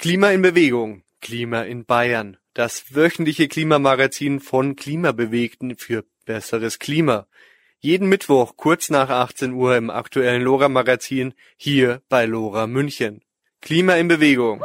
Klima in Bewegung, Klima in Bayern. Das wöchentliche Klimamagazin von Klimabewegten für besseres Klima. Jeden Mittwoch kurz nach 18 Uhr im aktuellen LoRa-Magazin hier bei LoRa München. Klima in Bewegung.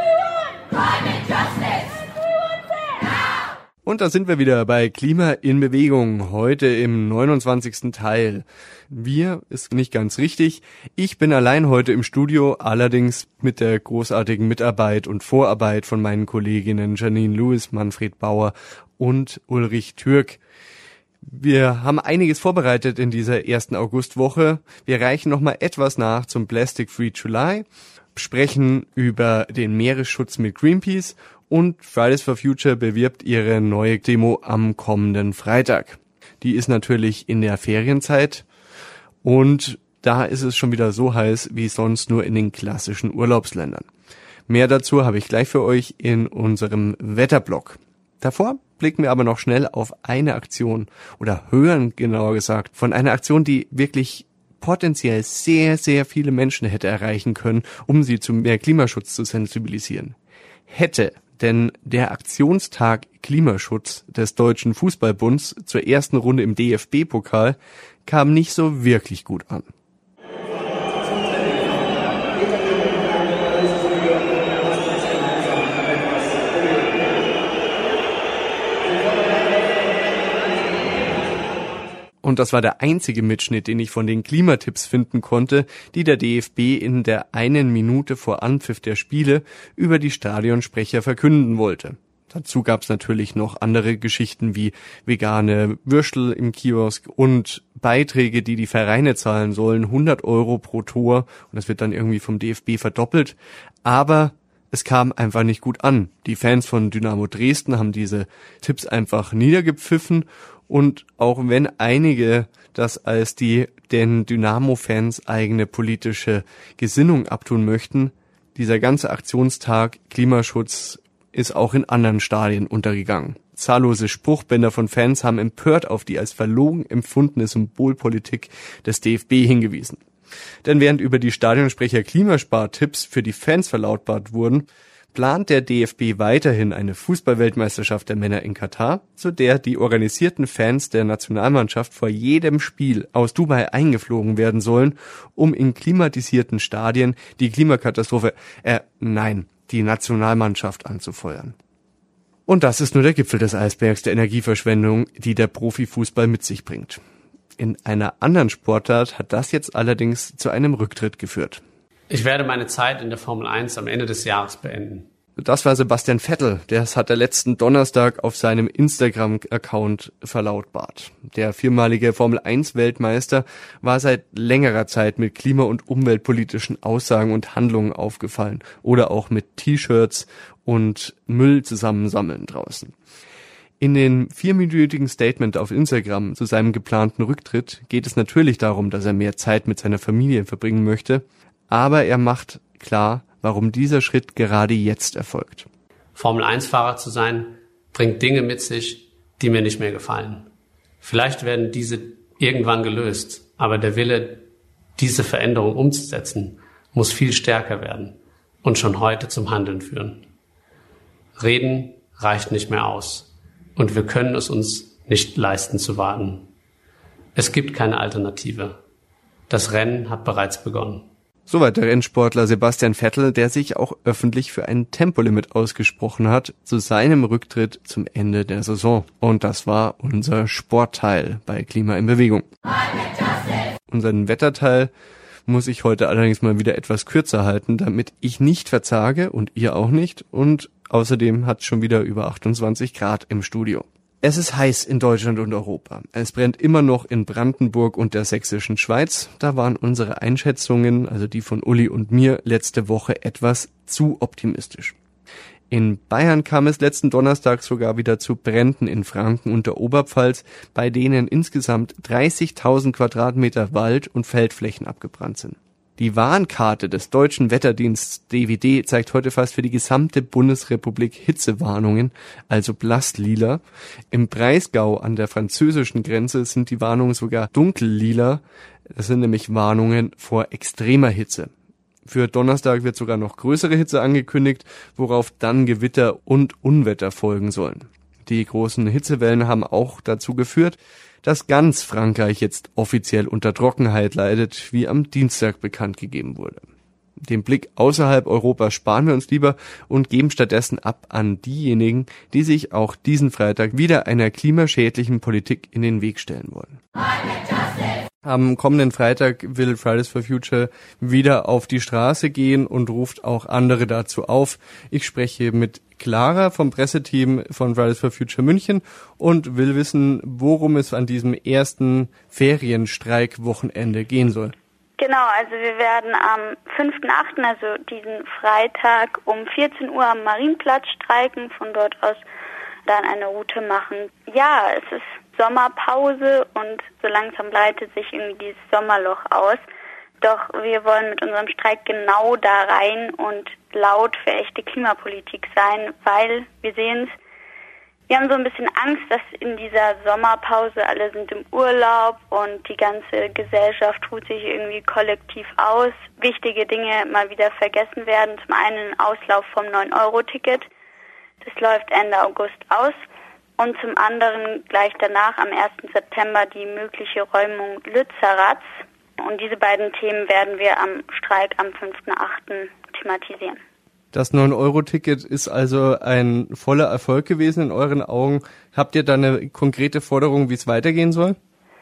Und da sind wir wieder bei Klima in Bewegung, heute im 29. Teil. Wir ist nicht ganz richtig. Ich bin allein heute im Studio, allerdings mit der großartigen Mitarbeit und Vorarbeit von meinen Kolleginnen Janine Lewis, Manfred Bauer und Ulrich Türk. Wir haben einiges vorbereitet in dieser ersten Augustwoche. Wir reichen nochmal etwas nach zum Plastic Free July, sprechen über den Meeresschutz mit Greenpeace und Fridays for Future bewirbt ihre neue Demo am kommenden Freitag. Die ist natürlich in der Ferienzeit und da ist es schon wieder so heiß wie sonst nur in den klassischen Urlaubsländern. Mehr dazu habe ich gleich für euch in unserem Wetterblock. Davor blicken wir aber noch schnell auf eine Aktion oder hören genauer gesagt von einer Aktion, die wirklich potenziell sehr, sehr viele Menschen hätte erreichen können, um sie zu mehr Klimaschutz zu sensibilisieren. Denn der Aktionstag Klimaschutz des Deutschen Fußballbunds zur ersten Runde im DFB-Pokal kam nicht so wirklich gut an. Und das war der einzige Mitschnitt, den ich von den Klimatipps finden konnte, die der DFB in der 1 Minute vor Anpfiff der Spiele über die Stadionsprecher verkünden wollte. Dazu gab es natürlich noch andere Geschichten wie vegane Würstel im Kiosk und Beiträge, die die Vereine zahlen sollen, 100 € pro Tor. Und das wird dann irgendwie vom DFB verdoppelt. Aber es kam einfach nicht gut an. Die Fans von Dynamo Dresden haben diese Tipps einfach niedergepfiffen. Und auch wenn einige das als die den Dynamo-Fans eigene politische Gesinnung abtun möchten, dieser ganze Aktionstag Klimaschutz ist auch in anderen Stadien untergegangen. Zahllose Spruchbänder von Fans haben empört auf die als verlogen empfundene Symbolpolitik des DFB hingewiesen. Denn während über die Stadionsprecher Klimaspartipps für die Fans verlautbart wurden, plant der DFB weiterhin eine Fußball-Weltmeisterschaft der Männer in Katar, zu der die organisierten Fans der Nationalmannschaft vor jedem Spiel aus Dubai eingeflogen werden sollen, um in klimatisierten Stadien die die Nationalmannschaft anzufeuern. Und das ist nur der Gipfel des Eisbergs der Energieverschwendung, die der Profifußball mit sich bringt. In einer anderen Sportart hat das jetzt allerdings zu einem Rücktritt geführt. Ich werde meine Zeit in der Formel 1 am Ende des Jahres beenden. Das war Sebastian Vettel. Das hat er letzten Donnerstag auf seinem Instagram-Account verlautbart. Der viermalige Formel 1-Weltmeister war seit längerer Zeit mit klima- und umweltpolitischen Aussagen und Handlungen aufgefallen oder auch mit T-Shirts und Müll zusammensammeln draußen. In dem 4-minütigen Statement auf Instagram zu seinem geplanten Rücktritt geht es natürlich darum, dass er mehr Zeit mit seiner Familie verbringen möchte. Aber er macht klar, warum dieser Schritt gerade jetzt erfolgt. Formel-1-Fahrer zu sein, bringt Dinge mit sich, die mir nicht mehr gefallen. Vielleicht werden diese irgendwann gelöst, aber der Wille, diese Veränderung umzusetzen, muss viel stärker werden und schon heute zum Handeln führen. Reden reicht nicht mehr aus und wir können es uns nicht leisten zu warten. Es gibt keine Alternative. Das Rennen hat bereits begonnen. Soweit der Rennsportler Sebastian Vettel, der sich auch öffentlich für ein Tempolimit ausgesprochen hat, zu seinem Rücktritt zum Ende der Saison. Und das war unser Sportteil bei Klima in Bewegung. Unseren Wetterteil muss ich heute allerdings mal wieder etwas kürzer halten, damit ich nicht verzage und ihr auch nicht. Und außerdem hat es schon wieder über 28 Grad im Studio. Es ist heiß in Deutschland und Europa. Es brennt immer noch in Brandenburg und der sächsischen Schweiz. Da waren unsere Einschätzungen, also die von Uli und mir, letzte Woche etwas zu optimistisch. In Bayern kam es letzten Donnerstag sogar wieder zu Bränden in Franken und der Oberpfalz, bei denen insgesamt 30.000 Quadratmeter Wald und Feldflächen abgebrannt sind. Die Warnkarte des deutschen Wetterdienstes DWD zeigt heute fast für die gesamte Bundesrepublik Hitzewarnungen, also blasslila. Im Breisgau an der französischen Grenze sind die Warnungen sogar dunkellila. Das sind nämlich Warnungen vor extremer Hitze. Für Donnerstag wird sogar noch größere Hitze angekündigt, worauf dann Gewitter und Unwetter folgen sollen. Die großen Hitzewellen haben auch dazu geführt, dass ganz Frankreich jetzt offiziell unter Trockenheit leidet, wie am Dienstag bekannt gegeben wurde. Den Blick außerhalb Europas sparen wir uns lieber und geben stattdessen ab an diejenigen, die sich auch diesen Freitag wieder einer klimaschädlichen Politik in den Weg stellen wollen. Am kommenden Freitag will Fridays for Future wieder auf die Straße gehen und ruft auch andere dazu auf. Ich spreche mit Clara vom Presseteam von Fridays for Future München und will wissen, worum es an diesem ersten Ferienstreikwochenende gehen soll. Genau, also wir werden am 5.8., also diesen Freitag um 14 Uhr am Marienplatz streiken, von dort aus dann eine Route machen. Ja, es ist Sommerpause und so langsam leitet sich irgendwie dieses Sommerloch aus. Doch wir wollen mit unserem Streik genau da rein und laut für echte Klimapolitik sein, weil wir sehen es, wir haben so ein bisschen Angst, dass in dieser Sommerpause alle sind im Urlaub und die ganze Gesellschaft ruht sich irgendwie kollektiv aus. Wichtige Dinge mal wieder vergessen werden. Zum einen ein Auslauf vom 9-Euro-Ticket. Das läuft Ende August aus. Und zum anderen gleich danach am 1. September die mögliche Räumung Lützeraths. Und diese beiden Themen werden wir am Streik am 5.8. thematisieren. Das 9-Euro-Ticket ist also ein voller Erfolg gewesen in euren Augen. Habt ihr da eine konkrete Forderung, wie es weitergehen soll?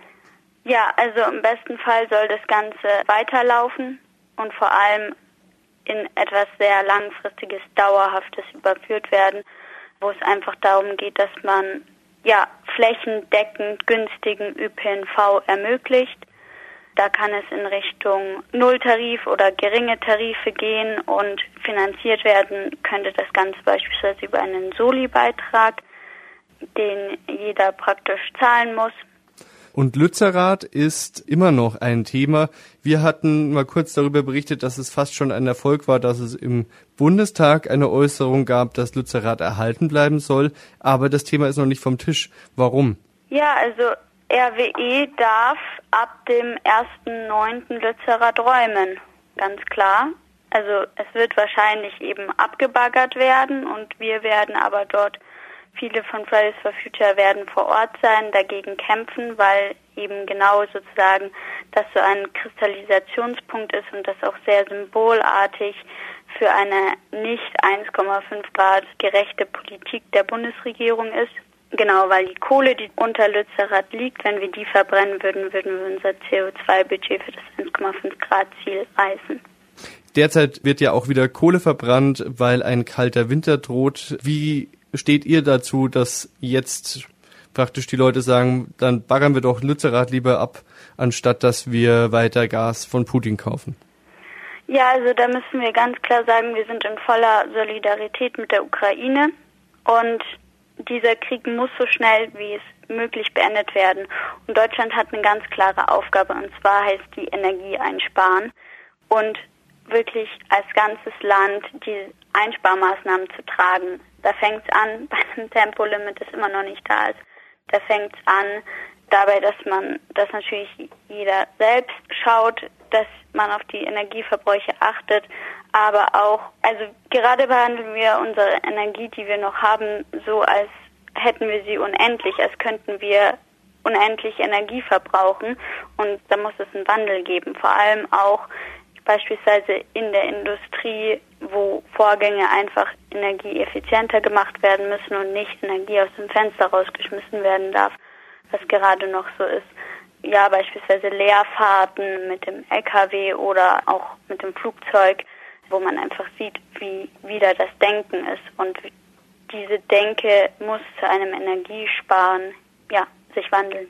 Ja, also im besten Fall soll das Ganze weiterlaufen und vor allem in etwas sehr Langfristiges, Dauerhaftes überführt werden, wo es einfach darum geht, dass man flächendeckend günstigen ÖPNV ermöglicht. Da kann es in Richtung Nulltarif oder geringe Tarife gehen und finanziert werden könnte das Ganze beispielsweise über einen Soli-Beitrag, den jeder praktisch zahlen muss. Und Lützerath ist immer noch ein Thema. Wir hatten mal kurz darüber berichtet, dass es fast schon ein Erfolg war, dass es im Bundestag eine Äußerung gab, dass Lützerath erhalten bleiben soll. Aber das Thema ist noch nicht vom Tisch. Warum? Ja, also RWE darf ab dem 1.9. Lützerath räumen, ganz klar. Also es wird wahrscheinlich eben abgebaggert werden und wir werden aber dort, viele von Fridays for Future werden vor Ort sein, dagegen kämpfen, weil eben genau sozusagen das so ein Kristallisationspunkt ist und das auch sehr symbolartig für eine nicht 1,5 Grad gerechte Politik der Bundesregierung ist. Genau, weil die Kohle, die unter Lützerath liegt, wenn wir die verbrennen würden, würden wir unser CO2-Budget für das 1,5 Grad Ziel reißen. Derzeit wird ja auch wieder Kohle verbrannt, weil ein kalter Winter droht. Wie steht ihr dazu, dass jetzt praktisch die Leute sagen, dann baggern wir doch Lützerath lieber ab, anstatt dass wir weiter Gas von Putin kaufen? Ja, also da müssen wir ganz klar sagen, wir sind in voller Solidarität mit der Ukraine und dieser Krieg muss so schnell wie es möglich beendet werden. Und Deutschland hat eine ganz klare Aufgabe, und zwar heißt die Energie einsparen und wirklich als ganzes Land die Einsparmaßnahmen zu tragen. Da fängt es an bei einem Tempolimit, das immer noch nicht da ist. Da fängt es an dabei, dass natürlich jeder selbst schaut, dass man auf die Energieverbräuche achtet, aber auch, also gerade behandeln wir unsere Energie, die wir noch haben, so als hätten wir sie unendlich, als könnten wir unendlich Energie verbrauchen und da muss es einen Wandel geben, vor allem auch beispielsweise in der Industrie, wo Vorgänge einfach energieeffizienter gemacht werden müssen und nicht Energie aus dem Fenster rausgeschmissen werden darf, was gerade noch so ist. Ja, beispielsweise Leerfahrten mit dem LKW oder auch mit dem Flugzeug, wo man einfach sieht, wie wieder das Denken ist. Und diese Denke muss zu einem Energiesparen, sich wandeln.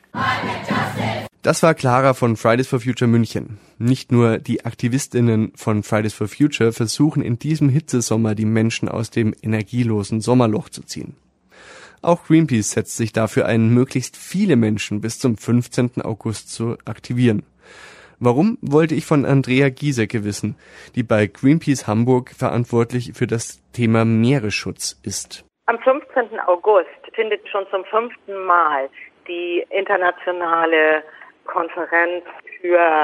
Das war Clara von Fridays for Future München. Nicht nur die AktivistInnen von Fridays for Future versuchen in diesem Hitzesommer die Menschen aus dem energielosen Sommerloch zu ziehen. Auch Greenpeace setzt sich dafür ein, möglichst viele Menschen bis zum 15. August zu aktivieren. Warum, wollte ich von Andrea Giesecke wissen, die bei Greenpeace Hamburg verantwortlich für das Thema Meeresschutz ist. Am 15. August findet schon zum 5. Mal die internationale Konferenz für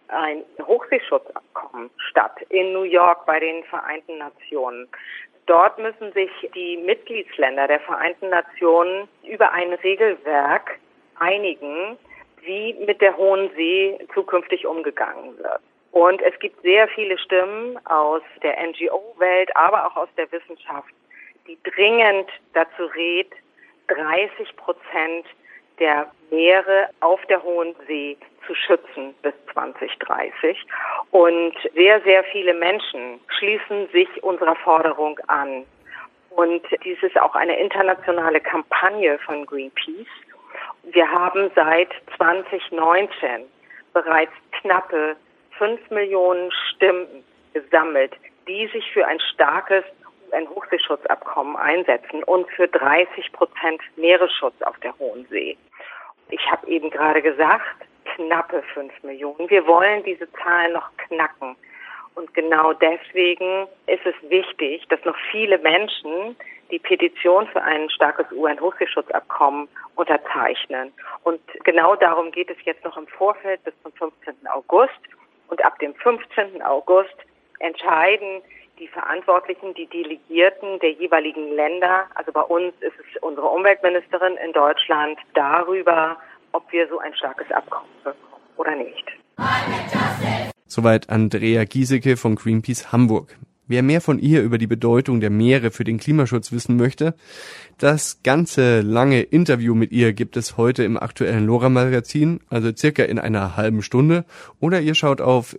ein Hochseeschutzabkommen statt in New York bei den Vereinten Nationen. Dort müssen sich die Mitgliedsländer der Vereinten Nationen über ein Regelwerk einigen, wie mit der Hohen See zukünftig umgegangen wird. Und es gibt sehr viele Stimmen aus der NGO-Welt, aber auch aus der Wissenschaft, die dringend dazu rät, 30% der Meere auf der Hohen See zu schützen bis 2030. Und sehr, sehr viele Menschen schließen sich unserer Forderung an. Und dies ist auch eine internationale Kampagne von Greenpeace. Wir haben seit 2019 bereits knappe 5 Millionen Stimmen gesammelt, die sich für ein starkes UN-Hochseeschutzabkommen einsetzen und für 30% Meeresschutz auf der Hohen See. Ich habe eben gerade gesagt, knappe 5 Millionen. Wir wollen diese Zahlen noch knacken. Und genau deswegen ist es wichtig, dass noch viele Menschen die Petition für ein starkes UN-Hochseeschutzabkommen unterzeichnen. Und genau darum geht es jetzt noch im Vorfeld bis zum 15. August. Und ab dem 15. August entscheiden die Verantwortlichen, die Delegierten der jeweiligen Länder, also bei uns ist es unsere Umweltministerin in Deutschland, darüber, ob wir so ein starkes Abkommen bekommen oder nicht. Soweit Andrea Giesecke von Greenpeace Hamburg. Wer mehr von ihr über die Bedeutung der Meere für den Klimaschutz wissen möchte, das ganze lange Interview mit ihr gibt es heute im aktuellen LoRa-Magazin, also circa in einer halben Stunde, oder ihr schaut auf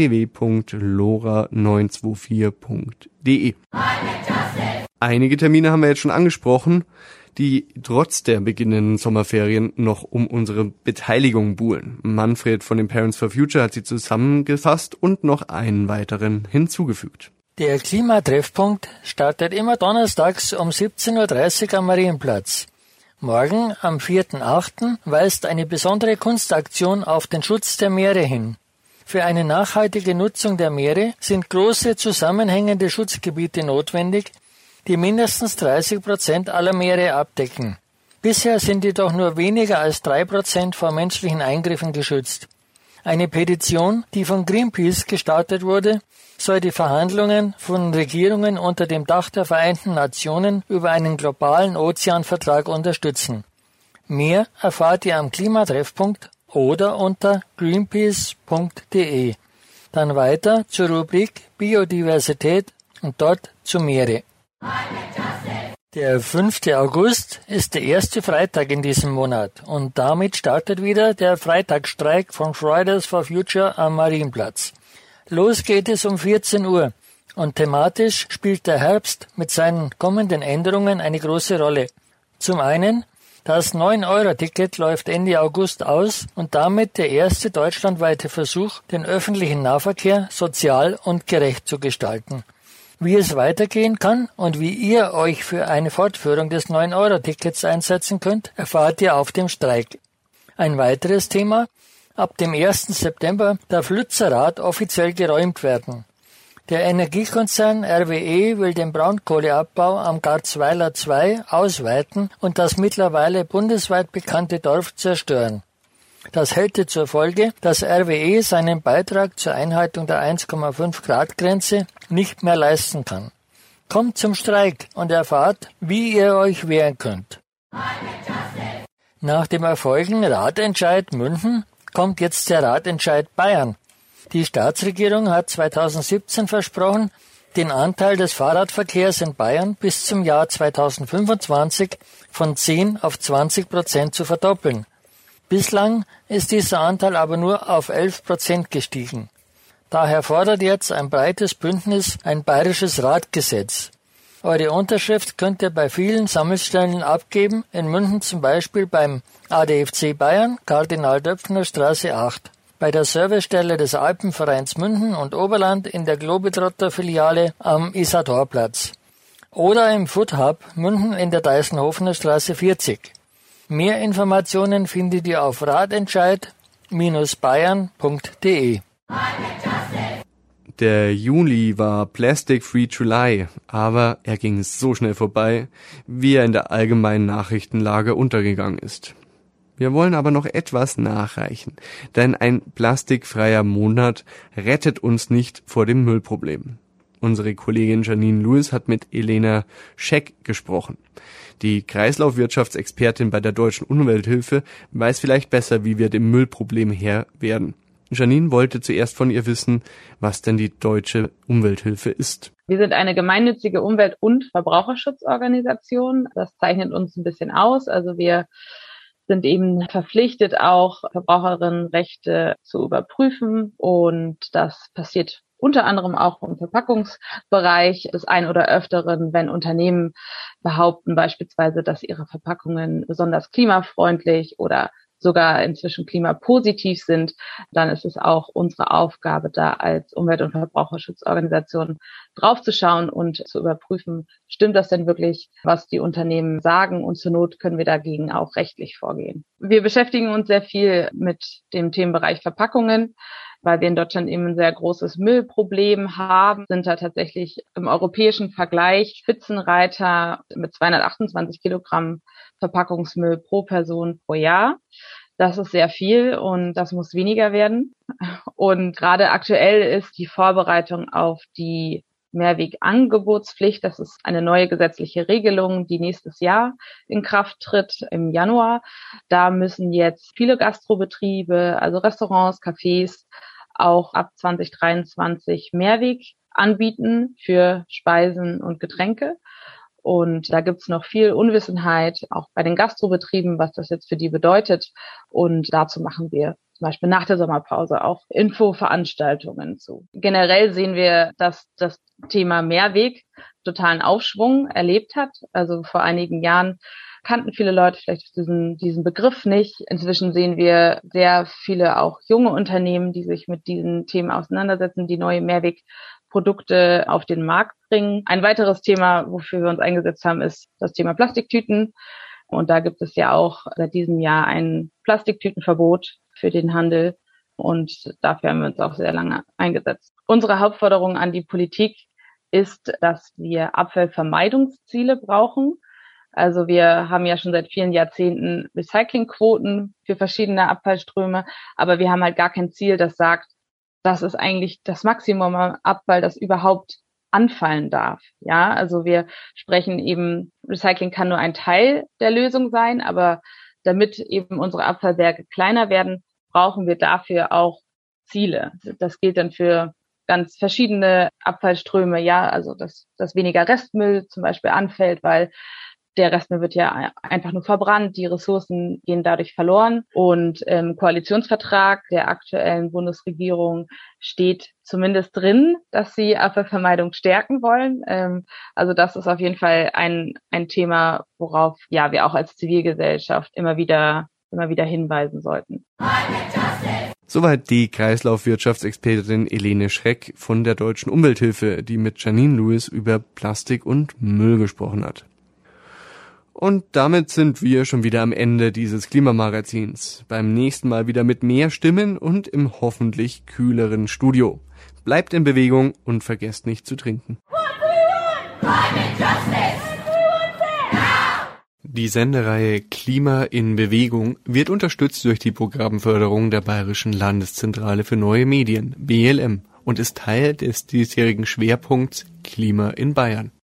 www.lora924.de. Einige Termine haben wir jetzt schon angesprochen, die trotz der beginnenden Sommerferien noch um unsere Beteiligung buhlen. Manfred von den Parents for Future hat sie zusammengefasst und noch einen weiteren hinzugefügt. Der Klimatreffpunkt startet immer donnerstags um 17.30 Uhr am Marienplatz. Morgen, am 4.8., weist eine besondere Kunstaktion auf den Schutz der Meere hin. Für eine nachhaltige Nutzung der Meere sind große zusammenhängende Schutzgebiete notwendig, die mindestens 30% aller Meere abdecken. Bisher sind jedoch nur weniger als 3% vor menschlichen Eingriffen geschützt. Eine Petition, die von Greenpeace gestartet wurde, soll die Verhandlungen von Regierungen unter dem Dach der Vereinten Nationen über einen globalen Ozeanvertrag unterstützen. Mehr erfahrt ihr am Klimatreffpunkt oder unter greenpeace.de. Dann weiter zur Rubrik Biodiversität und dort zu Meere. Der 5. August ist der erste Freitag in diesem Monat und damit startet wieder der Freitagsstreik von Fridays for Future am Marienplatz. Los geht es um 14 Uhr und thematisch spielt der Herbst mit seinen kommenden Änderungen eine große Rolle. Zum einen, das 9-Euro-Ticket läuft Ende August aus und damit der erste deutschlandweite Versuch, den öffentlichen Nahverkehr sozial und gerecht zu gestalten. Wie es weitergehen kann und wie ihr euch für eine Fortführung des 9-Euro-Tickets einsetzen könnt, erfahrt ihr auf dem Streik. Ein weiteres Thema: Ab dem 1. September darf Lützerath offiziell geräumt werden. Der Energiekonzern RWE will den Braunkohleabbau am Garzweiler 2 ausweiten und das mittlerweile bundesweit bekannte Dorf zerstören. Das hätte zur Folge, dass RWE seinen Beitrag zur Einhaltung der 1,5-Grad-Grenze nicht mehr leisten kann. Kommt zum Streik und erfahrt, wie ihr euch wehren könnt. Nach dem erfolgten Ratentscheid München kommt jetzt der Ratentscheid Bayern. Die Staatsregierung hat 2017 versprochen, den Anteil des Fahrradverkehrs in Bayern bis zum Jahr 2025 von 10 auf 20% zu verdoppeln. Bislang ist dieser Anteil aber nur auf 11% gestiegen. Daher fordert jetzt ein breites Bündnis ein bayerisches Radgesetz. Eure Unterschrift könnt ihr bei vielen Sammelstellen abgeben, in München zum Beispiel beim ADFC Bayern, Kardinal-Döpfner-Straße 8, bei der Servicestelle des Alpenvereins München und Oberland in der Globetrotter-Filiale am Isatorplatz oder im Food Hub München in der Deißenhofener Straße 40. Mehr Informationen findet ihr auf ratentscheid-bayern.de. Der Juli war Plastic Free July, aber er ging so schnell vorbei, wie er in der allgemeinen Nachrichtenlage untergegangen ist. Wir wollen aber noch etwas nachreichen, denn ein plastikfreier Monat rettet uns nicht vor dem Müllproblem. Unsere Kollegin Janine Lewis hat mit Elena Scheck gesprochen. Die Kreislaufwirtschaftsexpertin bei der Deutschen Umwelthilfe weiß vielleicht besser, wie wir dem Müllproblem Herr werden. Janine wollte zuerst von ihr wissen, was denn die Deutsche Umwelthilfe ist. Wir sind eine gemeinnützige Umwelt- und Verbraucherschutzorganisation. Das zeichnet uns ein bisschen aus. Also wir sind eben verpflichtet, auch Verbraucherinnenrechte zu überprüfen. Und das passiert unter anderem auch im Verpackungsbereich des ein oder öfteren, wenn Unternehmen behaupten beispielsweise, dass ihre Verpackungen besonders klimafreundlich oder sogar inzwischen klimapositiv sind, dann ist es auch unsere Aufgabe, da als Umwelt- und Verbraucherschutzorganisation draufzuschauen und zu überprüfen, stimmt das denn wirklich, was die Unternehmen sagen, und zur Not können wir dagegen auch rechtlich vorgehen. Wir beschäftigen uns sehr viel mit dem Themenbereich Verpackungen, weil wir in Deutschland eben ein sehr großes Müllproblem haben, sind da tatsächlich im europäischen Vergleich Spitzenreiter mit 228 Kilogramm Verpackungsmüll pro Person pro Jahr. Das ist sehr viel und das muss weniger werden. Und gerade aktuell ist die Vorbereitung auf die Mehrwegangebotspflicht. Das ist eine neue gesetzliche Regelung, die nächstes Jahr in Kraft tritt, im Januar. Da müssen jetzt viele Gastrobetriebe, also Restaurants, Cafés, auch ab 2023 Mehrweg anbieten für Speisen und Getränke. Und da gibt's noch viel Unwissenheit, auch bei den Gastrobetrieben, was das jetzt für die bedeutet. Und dazu machen wir zum Beispiel nach der Sommerpause auch Infoveranstaltungen zu. Generell sehen wir, dass das Thema Mehrweg totalen Aufschwung erlebt hat. Also vor einigen Jahren kannten viele Leute vielleicht diesen Begriff nicht. Inzwischen sehen wir sehr viele auch junge Unternehmen, die sich mit diesen Themen auseinandersetzen, die neue Mehrwegprodukte auf den Markt bringen. Ein weiteres Thema, wofür wir uns eingesetzt haben, ist das Thema Plastiktüten. Und da gibt es ja auch seit diesem Jahr ein Plastiktütenverbot für den Handel. Und dafür haben wir uns auch sehr lange eingesetzt. Unsere Hauptforderung an die Politik ist, dass wir Abfallvermeidungsziele brauchen. Also wir haben ja schon seit vielen Jahrzehnten Recyclingquoten für verschiedene Abfallströme, aber wir haben halt gar kein Ziel, das sagt, das ist eigentlich das Maximum an Abfall, das überhaupt anfallen darf. Ja, also wir sprechen eben, Recycling kann nur ein Teil der Lösung sein, aber damit eben unsere Abfallberge kleiner werden, brauchen wir dafür auch Ziele. Das gilt dann für ganz verschiedene Abfallströme, ja, also dass weniger Restmüll zum Beispiel anfällt, weil der Restmüll wird ja einfach nur verbrannt, die Ressourcen gehen dadurch verloren. Und im Koalitionsvertrag der aktuellen Bundesregierung steht zumindest drin, dass sie Abfallvermeidung stärken wollen. Also das ist auf jeden Fall ein Thema, worauf ja wir auch als Zivilgesellschaft immer wieder hinweisen sollten. Soweit die Kreislaufwirtschaftsexpertin Elena Scheck von der Deutschen Umwelthilfe, die mit Janine Lewis über Plastik und Müll gesprochen hat. Und damit sind wir schon wieder am Ende dieses Klimamagazins. Beim nächsten Mal wieder mit mehr Stimmen und im hoffentlich kühleren Studio. Bleibt in Bewegung und vergesst nicht zu trinken. Die Sendereihe Klima in Bewegung wird unterstützt durch die Programmförderung der Bayerischen Landeszentrale für neue Medien, BLM, und ist Teil des diesjährigen Schwerpunkts Klima in Bayern.